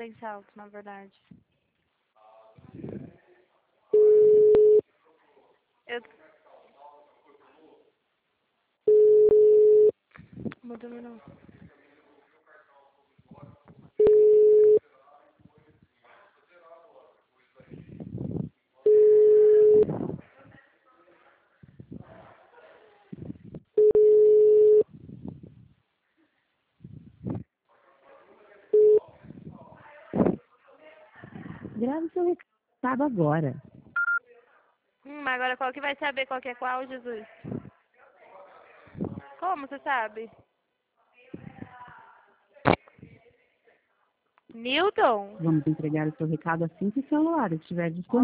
tem salto, na verdade. Eu... Muda não. Grave seu recado agora. Agora qual que vai saber qual que é qual, Jesus? Como você sabe? Newton? Vamos entregar o seu recado assim que o celular estiver disponível.